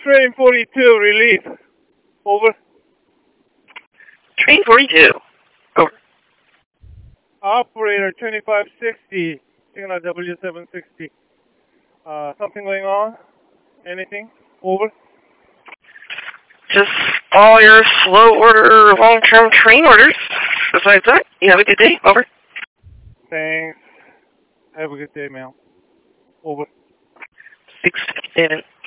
Train 42, relief. Over. Train 42. Over. Operator 2560, signal W760. Something going on? Anything? Over. Just all your slow order, long-term train orders. Besides that, you have a good day. Over. Thanks. Have a good day, ma'am. Over. 657.